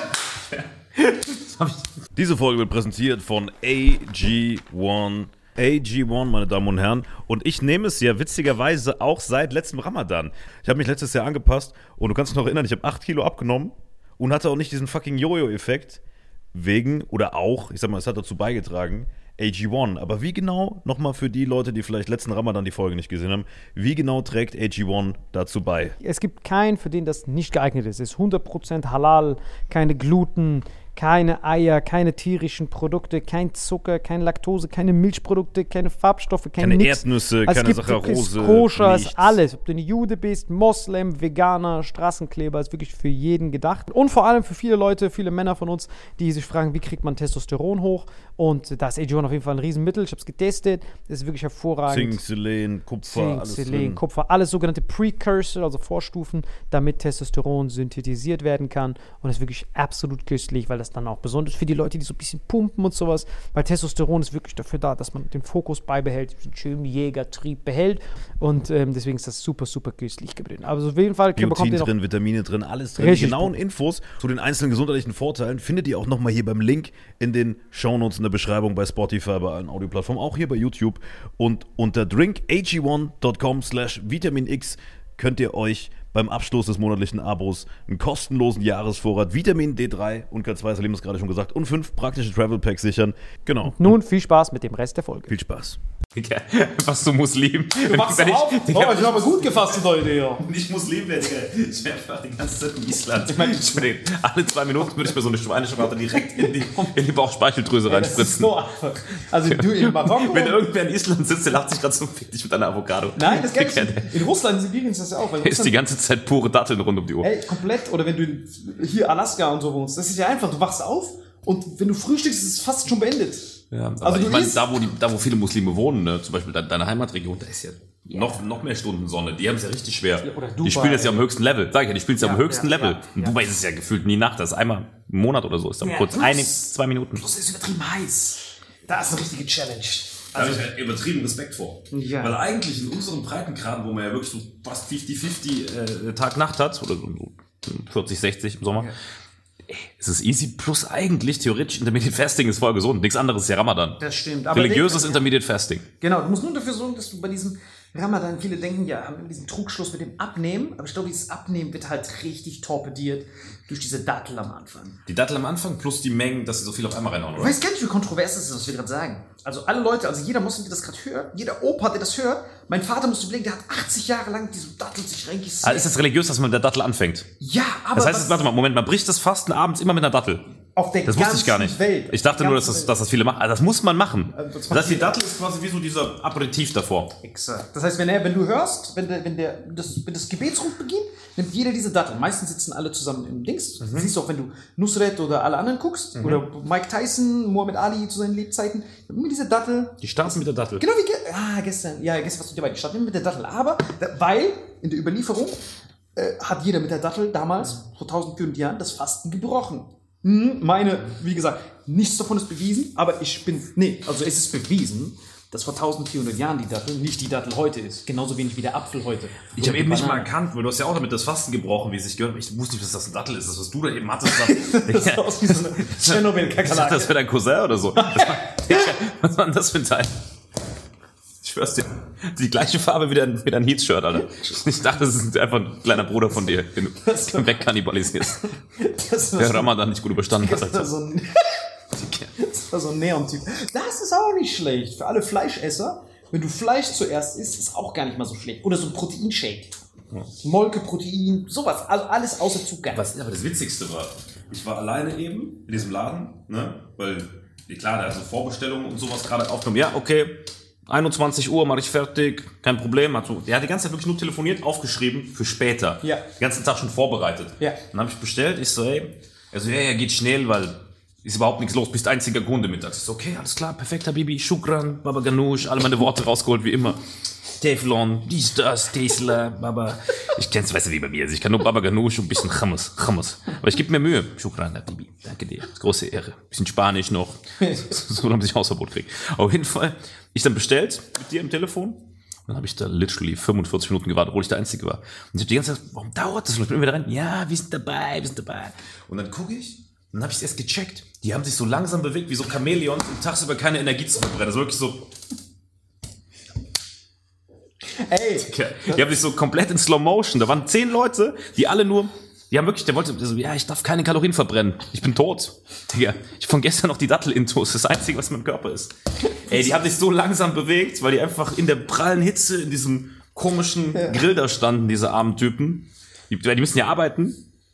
Diese Folge wird präsentiert von AG1. AG1, meine Damen und Herren. Und ich nehme es ja witzigerweise auch seit letztem Ramadan. Ich habe mich letztes Jahr angepasst und du kannst dich noch erinnern, ich habe 8 Kilo abgenommen und hatte auch nicht diesen fucking Jojo-Effekt wegen, oder auch, ich sag mal, es hat dazu beigetragen, AG1. Aber wie genau, nochmal für die Leute, die vielleicht letzten Ramadan die Folge nicht gesehen haben, wie genau trägt AG1 dazu bei? Es gibt keinen, für den das nicht geeignet ist. Es ist 100% halal, keine Gluten, keine Eier, keine tierischen Produkte, kein Zucker, keine Laktose, keine Milchprodukte, keine Farbstoffe, Keine nix. Erdnüsse, Also keine es gibt wirklich Saccharose, Koscher, ist nichts. alles. Ob du ein Jude bist, Moslem, Veganer, Straßenkleber, ist wirklich für jeden gedacht. Und vor allem für viele Leute, viele Männer von uns, die sich fragen, wie kriegt man Testosteron hoch? Und da ist AG1 auf jeden Fall ein Riesenmittel. Ich habe es getestet, das ist wirklich hervorragend. Zink, Selen, Kupfer, Zink, alles Selen, drin. Kupfer, alles sogenannte Precursor, also Vorstufen, damit Testosteron synthetisiert werden kann. Und das ist wirklich absolut köstlich, weil das dann auch besonders für die Leute, die so ein bisschen pumpen und sowas, weil Testosteron ist wirklich dafür da, dass man den Fokus beibehält, diesen schönen Jägertrieb behält. Und deswegen ist das super, super köstlich geblieben. Also auf jeden Fall bekommt Biotin ihr noch drin, Vitamine drin, alles drin. Richtig Die genauen Infos zu den einzelnen gesundheitlichen Vorteilen findet ihr auch nochmal hier beim Link in den Shownotes in der Beschreibung bei Spotify, bei allen Audioplattformen, auch hier bei YouTube. Und unter drinkag1.com/VitaminX könnt ihr euch beim Abschluss des monatlichen Abos einen kostenlosen Jahresvorrat Vitamin D3 und K2, Salim hat es gerade schon gesagt, und 5 praktische Travel Packs sichern. Genau. Nun viel Spaß mit dem Rest der Folge. Viel Spaß. Ja, was du Muslim. Du machst auf? Ich habe gut gefastet heute, ja. Nicht Muslim wäre, Digga. Ich wäre einfach die ganze Zeit in Island. Ich meine, alle 2 Minuten würde ich mir so eine Schweineschokolade direkt in die Bauchspeicheldrüse reinspritzen. Das ist so einfach. Also du in Marokko... Wenn irgendwer in Island sitzt, der lacht sich gerade so fick dich mit einer Avocado. Nein, das geht nicht. In Russland, in Sibirien ist das ja auch. Weil ist die ganze Zeit pure Datteln rund um die Uhr. Ey, komplett. Oder wenn du hier Alaska und so wohnst. Das ist ja einfach. Du wachst auf und wenn du frühstückst, ist es fast schon beendet. Ja, aber also ich meine, da wo viele Muslime wohnen, ne, zum Beispiel deine Heimatregion, da ist ja noch mehr Stunden Sonne. Die haben es ja richtig schwer. Ja, oder Dubai. Die spielen das ja am höchsten Level. Sag ich ja, die spielen es ja am höchsten Level. In Dubai ist es ja gefühlt nie Nacht. Das ist einmal im Monat oder so. Ist dann kurz 2 Minuten. Plus ist übertrieben heiß. Da ist eine richtige Challenge. Da habe ich halt übertrieben Respekt vor. Ja. Weil eigentlich in unseren Breitengraden, wo man ja wirklich so fast 50-50 Tag-Nacht hat, oder so 40-60 im Sommer, es ist easy, plus eigentlich theoretisch Intermediate Fasting ist voll gesund. Nichts anderes ist ja Ramadan. Das stimmt. Aber religiöses Intermediate Fasting. Genau, du musst nur dafür sorgen, dass du bei diesem Ramadan, viele denken ja, haben immer diesen Trugschluss mit dem Abnehmen, aber ich glaube, dieses Abnehmen wird halt richtig torpediert durch diese Dattel am Anfang. Die Dattel am Anfang plus die Mengen, dass sie so viel auf einmal reinhauen, oder? Du weißt gar nicht, wie kontrovers das ist, was wir gerade sagen. Also alle Leute, also jeder Muslim, der das gerade hört, jeder Opa, der das hört, mein Vater musste überlegen, der hat 80 Jahre lang diese Dattel sich reingesnackt. Also ist das religiös, dass man mit der Dattel anfängt? Ja, aber... Das heißt, warte mal, Moment, man bricht das Fasten abends immer mit einer Dattel. Auf der das wusste ich gar nicht. Welt. Ich dachte nur, dass das viele machen. Also das muss man machen. Das heißt, die Dattel ist quasi wie so dieser Aperitif davor. Exakt. Das heißt, wenn du hörst, wenn das Gebetsruf beginnt, nimmt jeder diese Dattel. Meistens sitzen alle zusammen im Dings. Das siehst du auch, wenn du Nusret oder alle anderen guckst. Oder Mike Tyson, Muhammad Ali zu seinen Lebzeiten. Immer diese Dattel. Die starten mit der Dattel. Genau wie gestern. Ja, gestern warst du dabei. Die starten immer mit der Dattel. Aber, weil in der Überlieferung hat jeder mit der Dattel damals, vor 1400 Jahren, das Fasten gebrochen. Wie gesagt, nichts davon ist bewiesen, aber es ist bewiesen, dass vor 1400 Jahren die Dattel nicht die Dattel heute ist. Genauso wenig wie der Apfel heute. Ich habe eben nicht mal erkannt, weil du hast ja auch damit das Fasten gebrochen, wie es sich gehört. Ich wusste nicht, dass das ein Dattel ist. Das, was du da eben hattest. Das sah aus wie so eine Tschernobyl-Kakerlake. Das wäre dein Cousin oder so. Was war denn das für ein Teil? Ich schwör's dir. Die gleiche Farbe wie dein Heat-Shirt, Alter. Ich dachte, das ist einfach ein kleiner Bruder von dir, den du wegkannibalisierst. Der Ramadan nicht gut überstanden hat. Das war so ein Neon-Typ. Das ist auch nicht schlecht. Für alle Fleischesser, wenn du Fleisch zuerst isst, ist auch gar nicht mal so schlecht. Oder so ein Proteinshake. Molke, Protein, sowas. Also alles außer Zucker. Was aber das Witzigste war, ich war alleine eben in diesem Laden, ne? Weil, klar, der hat so Vorbestellungen und sowas gerade aufgenommen. Ja, okay. 21 Uhr mache ich fertig, kein Problem. Der hat die ganze Zeit wirklich nur telefoniert, aufgeschrieben für später. Ja. Den ganzen Tag schon vorbereitet. Ja. Dann habe ich bestellt, ich so, ja, geht schnell, weil ist überhaupt nichts los, bist einziger Kunde mittags. Ich so, okay, alles klar, perfekt, Habibi, Shukran, Baba Ganoush, alle meine Worte rausgeholt, wie immer. Teflon, dies, das, Tesla, Baba. Ich kenn's, weißt du, wie bei mir ist. Ich kann nur Baba Ganoush und ein bisschen Hummus. Aber ich gebe mir Mühe. Shukran, Habibi. Danke dir. Das ist große Ehre. Bisschen Spanisch noch. So, damit ich Hausverbot kriege. Auf jeden Fall, ich dann bestellt mit dir im Telefon. Dann habe ich da literally 45 Minuten gewartet, obwohl ich der Einzige war. Und ich habe die ganze Zeit, warum dauert das? Und ich bin wieder rein. Ja, wir sind dabei. Und dann gucke ich, und dann habe ich es erst gecheckt. Die haben sich so langsam bewegt, wie so Chamäleons, um tagsüber keine Energie zu verbrennen. Das ist wirklich so... Ey. Die haben sich so komplett in Slow Motion. Da waren 10 Leute, die alle nur, der wollte so, ja, ich darf keine Kalorien verbrennen. Ich bin tot. Digga, ich von gestern noch die Dattel-Intos. Das Einzige, was in meinem Körper ist. Ey, die haben sich so langsam bewegt, weil die einfach in der prallen Hitze in diesem komischen Grill da standen, diese armen Typen. Die müssen ja arbeiten,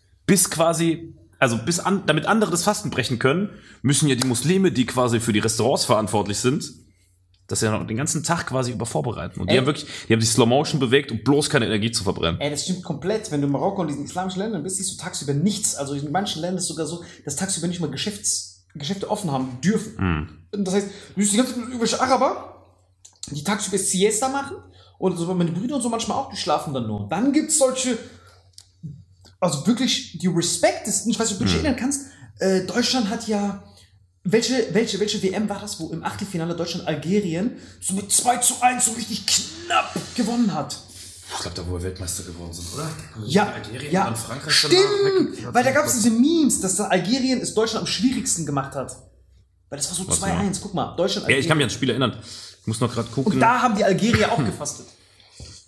damit andere das Fasten brechen können, müssen ja die Muslime, die quasi für die Restaurants verantwortlich sind, das ja noch den ganzen Tag quasi über vorbereiten. Und die haben sich Slow Motion bewegt, um bloß keine Energie zu verbrennen. Ey, das stimmt komplett. Wenn du in Marokko und diesen islamischen Ländern bist, siehst du tagsüber nichts. Also in manchen Ländern ist es sogar so, dass tagsüber nicht mal Geschäfte offen haben dürfen. Das heißt, du siehst die ganzen irgendwelche Araber, die tagsüber Siesta machen. Oder so meine Brüder und so manchmal auch, die schlafen dann nur. Dann gibt's solche, also wirklich die respektesten, ich weiß nicht, ob du dich erinnern kannst, Deutschland hat ja, welche WM war das, wo im Achtelfinale Deutschland Algerien so mit 2:1 so richtig knapp gewonnen hat? Ich glaube, da wo wir Weltmeister geworden sind, oder? Ja, Algerien und Frankreich stimmt, weil da gab es diese Memes, dass das Algerien es Deutschland am schwierigsten gemacht hat. Weil das war so 2:1, guck mal, Deutschland, Algerien. Ja, ich kann mich ans Spiel erinnern. Ich muss noch gerade gucken. Und da haben die Algerier auch gefastet.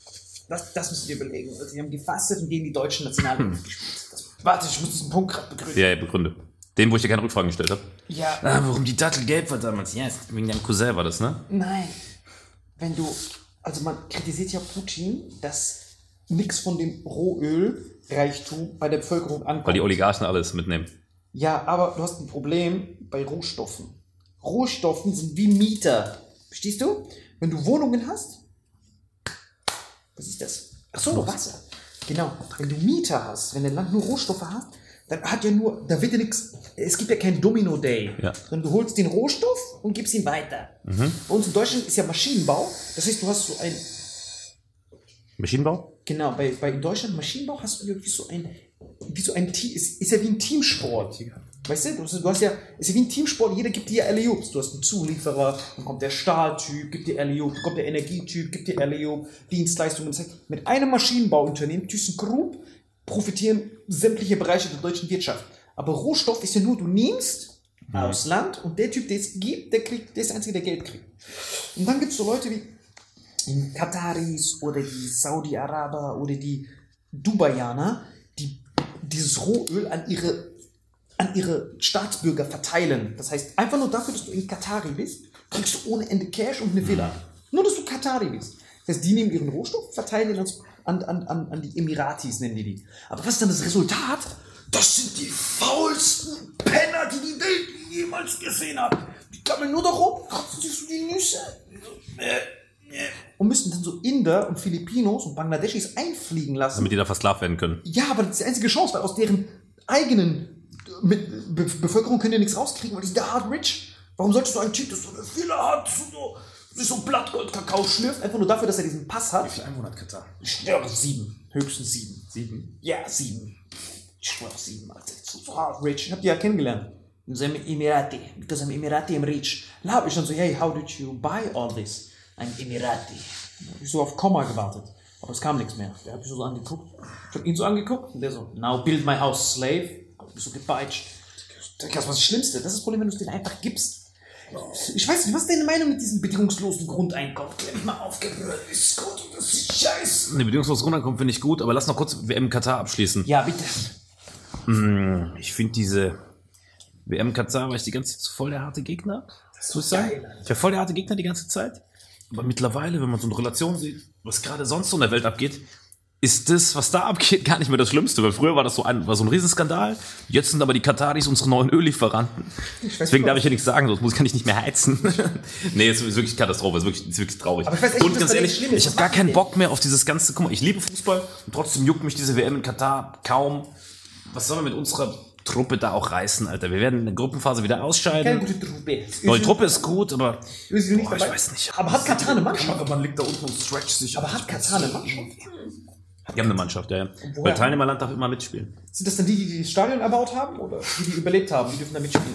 Das müssen wir überlegen. Also, die haben gefastet und gegen die deutschen Nationalelf gespielt. Warte, ich muss diesen Punkt gerade begründen. Ja, begründe. Den, wo ich dir keine Rückfragen gestellt habe. Ja. Warum die Dattel gelb war damals? Ja, wegen deinem Cousin war das, ne? Nein. Also man kritisiert ja Putin, dass nichts von dem Rohölreichtum bei der Bevölkerung ankommt. Weil die Oligarchen alles mitnehmen. Ja, aber du hast ein Problem bei Rohstoffen. Rohstoffen sind wie Mieter. Verstehst du? Wenn du Wohnungen hast, was ist das? Achso, Wasser. Genau. Wenn du Mieter hast, wenn ein Land nur Rohstoffe hat, dann da wird ja nichts, es gibt ja kein Domino-Day. Ja. Sondern du holst den Rohstoff und gibst ihn weiter. Bei uns in Deutschland ist ja Maschinenbau. Das heißt, du hast so ein... Maschinenbau? Genau, in Deutschland Maschinenbau hast du wie so ein Team, ist ja wie ein Teamsport. Weißt du, du hast ja, ist ja wie ein Teamsport, jeder gibt dir Alley-Oops. Du hast einen Zulieferer, dann kommt der Stahltyp, gibt dir Alley-Oop, dann kommt der Energietyp, gibt dir Alley-Oop, Dienstleistungen. Das heißt, mit einem Maschinenbauunternehmen, ThyssenKrupp, profitieren sämtliche Bereiche der deutschen Wirtschaft. Aber Rohstoff ist ja nur, du nimmst aus Land und der Typ, der es gibt, der ist der Einzige, der Geld kriegt. Und dann gibt es so Leute wie die Kataris oder die Saudi-Araber oder die Dubaianer, die dieses Rohöl an ihre Staatsbürger verteilen. Das heißt, einfach nur dafür, dass du in Katari bist, kriegst du ohne Ende Cash und eine Villa. Nur, dass du Katari bist. Das heißt, die nehmen ihren Rohstoff, verteilen ihn an die Emiratis, nennen die. Aber was ist dann das Resultat? Das sind die faulsten Penner, die die Welt jemals gesehen hat. Die gammeln nur da rum, kratzen sich so die Nüsse. Und müssen dann so Inder und Filipinos und Bangladeschis einfliegen lassen. Damit die da versklavt werden können. Ja, aber das ist die einzige Chance, weil aus deren eigenen Bevölkerung können ja nichts rauskriegen, weil die sind da hard rich. Warum solltest du einen Typ, der so eine Villa hat, sich so Blattgold-Kakao schlürft, einfach nur dafür, dass er diesen Pass hat? Wie viele Einwohner hat Katar? Ja, 7. Höchstens 7. 7? Ja, 7. Ich schwör auf 7, Alter. So hard rich. Ich hab die ja kennengelernt. In seinem Emirati. Because I'm Emirati, I'm rich. Da hab ich dann so, hey, how did you buy all this? I'm Emirati. Da hab ich so auf Komma gewartet. Aber es kam nichts mehr. Der hat mich so angeguckt. Ich hab ihn so angeguckt und der so, now build my house, slave. Hab mich so gepeitscht. Das ist das Schlimmste. Das ist das Problem, wenn du es denen einfach gibst. Ich weiß nicht, was ist deine Meinung mit diesem bedingungslosen Grundeinkommen? Klär mich mal auf, ist gut, das ist scheiße. Eine bedingungsloses Grundeinkommen finde ich gut, aber lass noch kurz WM Katar abschließen. Ja, bitte. Ich finde diese WM Katar, war ich die ganze Zeit so voll der harte Gegner. Das muss ich sagen. Ich war voll der harte Gegner die ganze Zeit. Aber mittlerweile, wenn man so eine Relation sieht, was gerade sonst so in der Welt abgeht, ist das, was da abgeht, gar nicht mehr das Schlimmste. Weil früher war so ein Riesenskandal. Jetzt sind aber die Kataris unsere neuen Öllieferanten. Deswegen darf ich ja nichts sagen, sonst kann ich nicht mehr heizen. Nee, es ist wirklich Katastrophe, es ist wirklich traurig. Aber ich weiß echt, und ganz ehrlich, ich habe gar keinen Bock mehr auf dieses ganze, guck mal, ich liebe Fußball und trotzdem juckt mich diese WM in Katar kaum. Was sollen wir mit unserer Truppe da auch reißen, Alter? Wir werden in der Gruppenphase wieder ausscheiden. Keine gute Truppe. Neue Truppe ist gut, aber ich weiß nicht. Aber hat Katar eine Mannschaft? Man liegt da unten und stretcht sich. Aber hat Katar eine Mannschaft? Die haben eine Mannschaft, ja. Weil Teilnehmerland darf immer mitspielen. Sind das dann die das Stadion erbaut haben oder die überlebt haben? Die dürfen da mitspielen.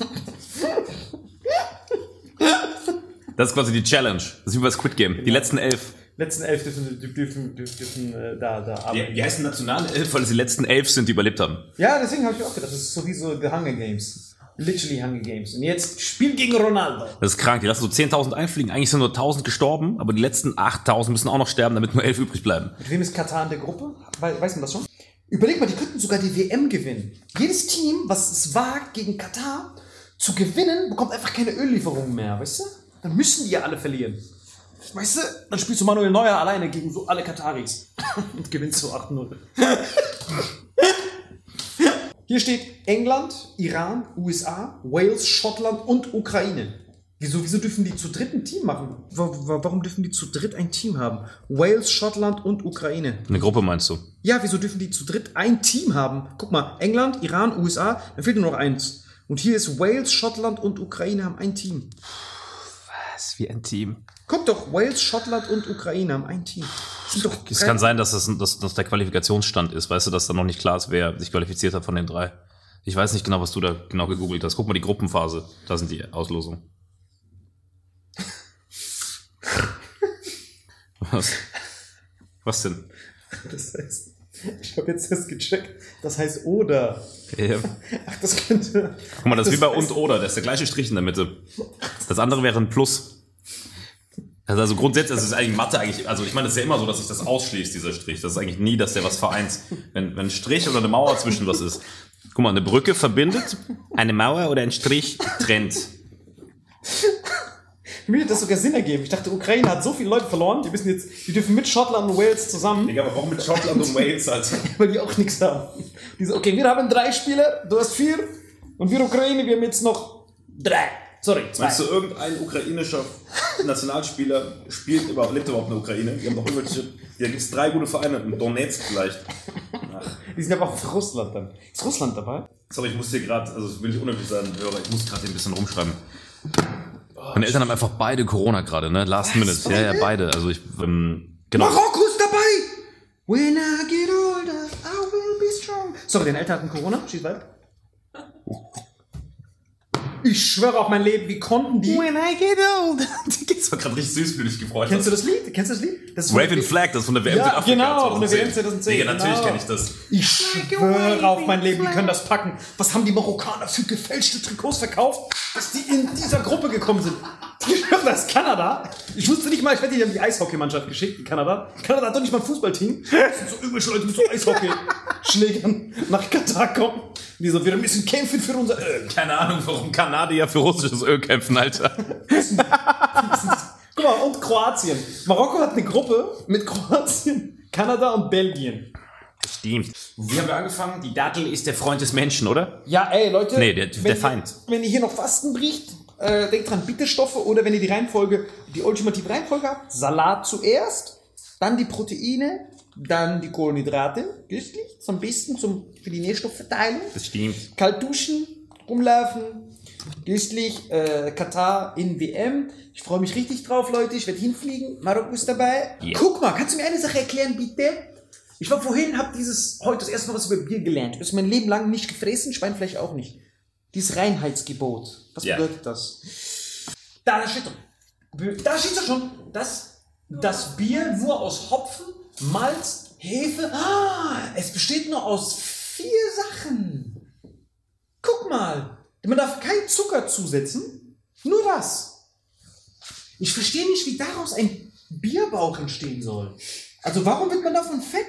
Das ist quasi die Challenge. Das ist wie bei Squid Game. Genau. Die letzten 11. Letzten 11 dürfen da arbeiten. Die heißen nationale 11, weil es die letzten 11 sind, die überlebt haben. Ja, deswegen habe ich auch gedacht, das ist so wie so The Hunger Games. Literally Hunger Games. Und jetzt Spiel gegen Ronaldo. Das ist krank. Die lassen so 10.000 einfliegen. Eigentlich sind nur 1.000 gestorben, aber die letzten 8.000 müssen auch noch sterben, damit nur 11 übrig bleiben. Mit wem ist Katar in der Gruppe? Weiß man das schon? Überleg mal, die könnten sogar die WM gewinnen. Jedes Team, was es wagt, gegen Katar zu gewinnen, bekommt einfach keine Öllieferungen mehr, weißt du? Dann müssen die ja alle verlieren. Weißt du, dann spielst du Manuel Neuer alleine gegen so alle Kataris und gewinnst so 8-0. Hier steht England, Iran, USA, Wales, Schottland und Ukraine. Wieso dürfen die zu dritt ein Team machen? Warum dürfen die zu dritt ein Team haben? Wales, Schottland und Ukraine. Eine Gruppe meinst du? Ja, wieso dürfen die zu dritt ein Team haben? Guck mal, England, Iran, USA, dann fehlt nur noch eins. Und hier ist Wales, Schottland und Ukraine haben ein Team. Was? Wie ein Team? Guck doch, Wales, Schottland und Ukraine haben ein Team. Es kann sein, dass das der Qualifikationsstand ist. Weißt du, dass da noch nicht klar ist, wer sich qualifiziert hat von den 3. Ich weiß nicht genau, was du da genau gegoogelt hast. Guck mal die Gruppenphase. Da sind die Auslosungen. Was denn? Das heißt, ich habe jetzt das gecheckt. Das heißt oder. Ja. Ach, das könnte. Guck mal, das ist wie bei und oder. Das ist der gleiche Strich in der Mitte. Das andere wäre ein Plus. Also grundsätzlich ist es eigentlich Mathe eigentlich, also ich meine, das ist ja immer so, dass sich das ausschließt, dieser Strich. Das ist eigentlich nie, dass der was vereint. Wenn ein Strich oder eine Mauer zwischen was ist. Guck mal, eine Brücke verbindet, eine Mauer oder ein Strich trennt. Mir hat das sogar Sinn ergeben. Ich dachte, Ukraine hat so viele Leute verloren, die dürfen mit Schottland und Wales zusammen. Digga, aber warum mit Schottland und Wales, Alter? Weil die auch nichts haben. Die so, okay, wir haben 3 Spieler, du hast 4 und wir Ukraine, wir haben jetzt noch 3. Sorry, 2. Meinst du, irgendein ukrainischer Nationalspieler lebt überhaupt in der Ukraine? Die haben doch irgendwelche, da gibt es 3 gute Vereine, in Donetsk vielleicht. Ach. Die sind aber auch für Russland dann. Ist Russland dabei? Sorry, ich muss hier gerade, also das will ich unnötig sein, Hörer, ich muss gerade hier ein bisschen rumschreiben. Meine Eltern haben einfach beide Corona gerade, ne? Last minute. Ja, beide. Also genau. Marokko ist dabei! When I get older, I will be strong. Sorry, deine Eltern hatten Corona? Schieß weiter. Ich schwöre auf mein Leben, wie konnten die... When I get old. Das war gerade richtig süß, wie du dich gefreut hast. Kennst du das Lied? Das ist Raven Flag, das ist von der WM ja, Südafrika. genau, von der WM 2010. Digga, natürlich genau. kenne ich das. Ich schwöre auf mein Leben, die können das packen. Was haben die Marokkaner für gefälschte Trikots verkauft, dass die in dieser Gruppe gekommen sind? Ich schwöre, das ist Kanada. Ich wusste nicht mal, ich werde die haben die Eishockeymannschaft geschickt in Kanada. Kanada hat doch nicht mal ein Fußballteam. Das sind so übelsche Leute mit so Eishockey-Schlägern nach Katar kommen. Die so, wir müssen kämpfen für unser Öl. Keine Ahnung, warum Kanadier für russisches Öl kämpfen, Alter. Guck mal, und Kroatien. Marokko hat eine Gruppe mit Kroatien, Kanada und Belgien. Stimmt. Wie haben wir angefangen? Die Dattel ist der Freund des Menschen, oder? Ja, ey, Leute. Nee, der Feind. Wenn ihr hier noch Fasten bricht, denkt dran, Bitterstoffe oder wenn ihr die ultimative Reihenfolge habt, Salat zuerst, dann die Proteine, dann die Kohlenhydrate, günstig, so ein bisschen für die Nährstoffverteilung. Das stimmt. Kalt duschen, rumlaufen, günstig, Katar in WM. Ich freue mich richtig drauf, Leute. Ich werde hinfliegen. Marokko ist dabei. Yeah. Guck mal, kannst du mir eine Sache erklären, bitte? Ich war vorhin, habe heute das erste Mal was über Bier gelernt. Ich habe mein Leben lang nicht gefressen, Schweinfleisch auch nicht. Dieses Reinheitsgebot. Was bedeutet das? Da steht doch. Da steht doch schon, dass das Bier nur aus Hopfen, Malz, Hefe. Es besteht nur aus 4 Sachen. Guck mal. Man darf keinen Zucker zusetzen. Nur das. Ich verstehe nicht, wie daraus ein Bierbauch entstehen soll. Also warum wird man davon fett?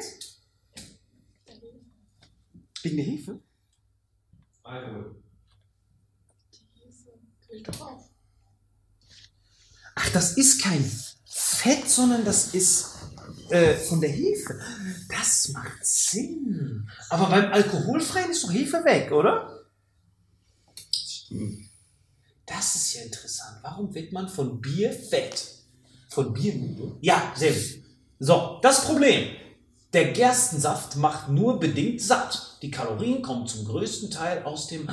Wegen der Hefe? Ach, das ist kein Fett, sondern das ist von der Hefe. Das macht Sinn. Aber beim Alkoholfreien ist doch Hefe weg, oder? Das ist ja interessant. Warum wird man von Bier fett? Von Bier müde? Ja, sehr gut. So, das Problem. Der Gerstensaft macht nur bedingt satt. Die Kalorien kommen zum größten Teil aus dem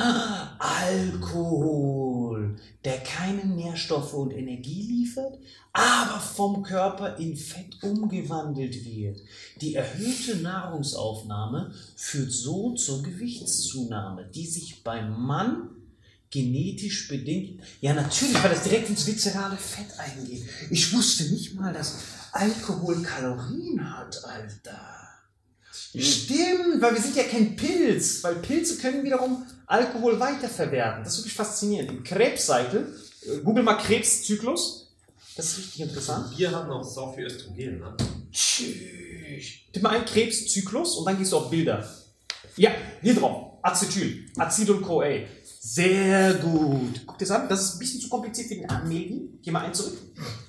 Alkohol, der keine Nährstoffe und Energie liefert, aber vom Körper in Fett umgewandelt wird. Die erhöhte Nahrungsaufnahme führt so zur Gewichtszunahme, die sich beim Mann genetisch bedingt... Ja, natürlich, weil das direkt ins viszerale Fett eingeht. Ich wusste nicht mal, dass Alkohol Kalorien hat, Alter. Stimmt, weil wir sind ja kein Pilz, weil Pilze können wiederum Alkohol weiterverwerten. Das ist wirklich faszinierend. Im Krebsseite, google mal Krebszyklus, das ist richtig interessant. Bier hat noch so viel Östrogen, ne? Tschüss. Tipp mal ein Krebszyklus und dann gehst du auf Bilder. Ja, hier drauf, Acetyl, Acetyl-CoA. Sehr gut. Guck dir das an, das ist ein bisschen zu kompliziert für den Armeen. Geh mal einen zurück.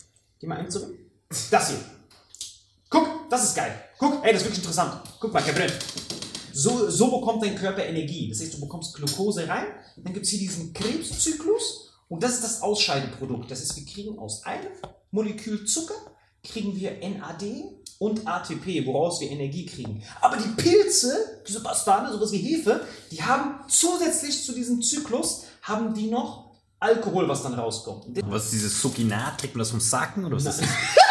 Das hier. Guck, das ist geil. Guck, ey, das ist wirklich interessant. Guck mal, Kevin. So bekommt dein Körper Energie. Das heißt, du bekommst Glucose rein, dann gibt es hier diesen Krebszyklus und das ist das Ausscheideprodukt. Das heißt, wir kriegen aus einem Molekül Zucker, kriegen wir NAD und ATP, woraus wir Energie kriegen. Aber die Pilze, diese Bastarde, sowas wie Hefe, die haben zusätzlich zu diesem Zyklus, haben die noch Alkohol, was dann rauskommt. Was ist dieses Succinat? Trägt man das vom Sacken oder was ist das?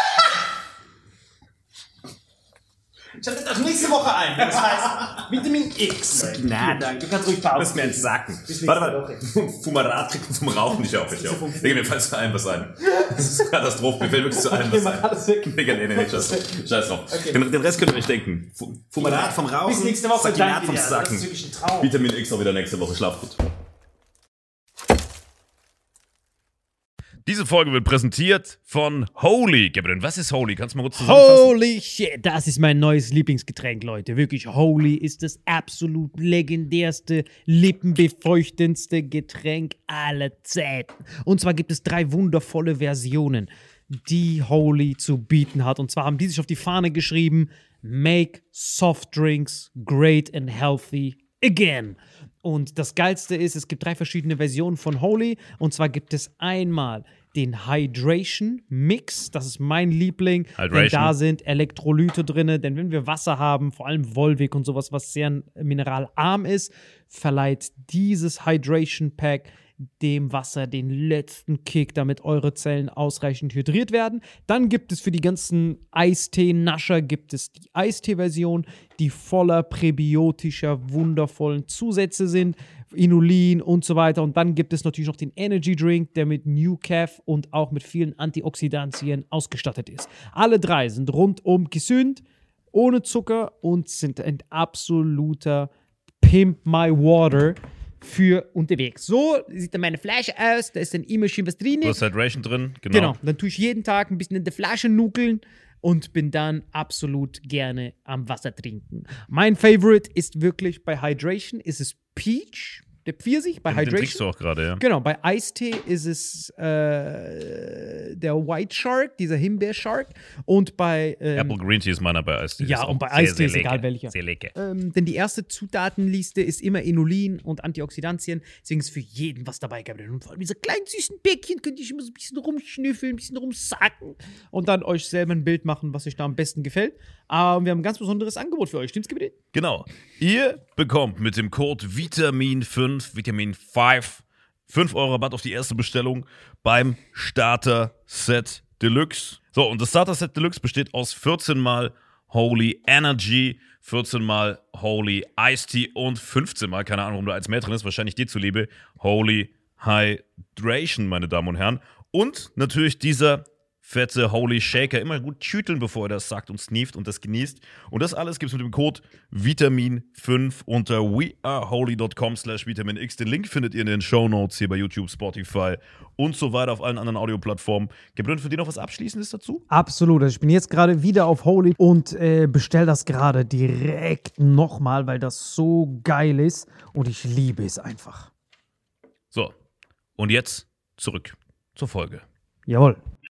Ich habe das nächste Woche ein. Das heißt Vitamin X. Nein, Du kannst ruhig Pause. das ist mir ein Sacken. Bis nächste Warte. Woche. Fumarat trinken zum Rauchen nicht auf. Digga, mir fällt zu allem was ein. Das ist Katastrophe. Mir fällt wirklich zu allem was mach ein. alles weg. Digga, nee, scheiß drauf. Okay. Den Rest könnt ihr euch denken. Fumarat vom Rauchen, Bis nächste Woche. Succinat Danke vom dir. Das Sacken. ist wirklich ein Traum. Vitamin X auch wieder nächste Woche. Schlaf gut. Diese Folge wird präsentiert von Holy. Gabriel, was ist Holy? Kannst du mal kurz zusammenfassen? Holy shit, das ist mein neues Lieblingsgetränk, Leute. Wirklich, Holy ist das absolut legendärste, lippenbefeuchtendste Getränk aller Zeiten. Und zwar gibt es 3 wundervolle Versionen, die Holy zu bieten hat. Und zwar haben die sich auf die Fahne geschrieben: Make soft drinks great and healthy again. Und das Geilste ist, es gibt 3 verschiedene Versionen von Holy. Und zwar gibt es einmal den Hydration Mix, das ist mein Liebling, denn da sind Elektrolyte drin, denn wenn wir Wasser haben, vor allem Volvic und sowas, was sehr mineralarm ist, verleiht dieses Hydration Pack dem Wasser den letzten Kick, damit eure Zellen ausreichend hydriert werden. Dann gibt es für die ganzen Eistee-Nascher gibt es die Eistee-Version, die voller präbiotischer, wundervollen Zusätze sind, Inulin und so weiter. Und dann gibt es natürlich noch den Energy Drink, der mit New Caf und auch mit vielen Antioxidantien ausgestattet ist. Alle 3 sind rundum gesund, ohne Zucker und sind ein absoluter Pimp My Water für unterwegs. So sieht dann meine Flasche aus, da ist dann immer schön was drin. Du hast Hydration drin, Genau, dann tue ich jeden Tag ein bisschen in der Flasche nuckeln und bin dann absolut gerne am Wasser trinken. Mein Favorite ist wirklich bei Hydration, ist es Peach, der Pfirsich bei Den Hydration. trinkst du auch gerade, ja. Genau, bei Eistee ist es der White Shark, dieser Himbeer-Shark. Und bei Apple Green Tea ist meiner bei Eistee. ja, und bei Eistee ist egal welcher. Sehr lecker. Denn die erste Zutatenliste ist immer Inulin und Antioxidantien. Deswegen ist für jeden was dabei, Gabriel. Und vor allem diese kleinen süßen Bäckchen könnt ihr immer so ein bisschen rumschnüffeln, ein bisschen rumsacken und dann euch selber ein Bild machen, was euch da am besten gefällt. Aber wir haben ein ganz besonderes Angebot für euch. Stimmt's, Gabriel? Genau. Ihr bekommt mit dem Code Vitamin5, Vitamin 5, 5 € Rabatt auf die erste Bestellung beim Starter Set Deluxe. So, und das Starter Set Deluxe besteht aus 14 mal Holy Energy, 14 mal Holy Iced Tea und 15 mal, keine Ahnung, warum da eins mehr drin ist, wahrscheinlich dir zuliebe, Holy Hydration, meine Damen und Herren. Und natürlich dieser fette Holy Shaker. Immer gut schütteln, bevor er das sagt und sneeft und das genießt. Und das alles gibt es mit dem Code Vitamin5 unter weareholy.com/vitaminx. Den Link findet ihr in den Shownotes hier bei YouTube, Spotify und so weiter auf allen anderen Audioplattformen. Gabriel, für dich noch was Abschließendes dazu? Absolut. Also ich bin jetzt gerade wieder auf Holy und bestell das gerade direkt nochmal, weil das so geil ist und ich liebe es einfach. So, und jetzt zurück zur Folge. Jawohl.